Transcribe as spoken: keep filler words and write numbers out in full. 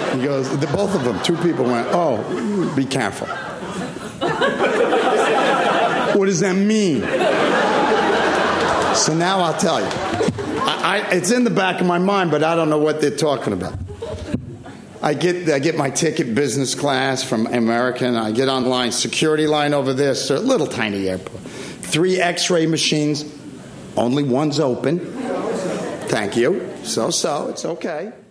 He goes, the, both of them, two people went, oh, be careful. What does that mean? So now I'll tell you. I, I, it's in the back of my mind, but I don't know what they're talking about. I get I get my ticket business class from American. I get online, security line over there, so little tiny airport. Three x-ray machines. Only one's open. Thank you. So-so. It's okay.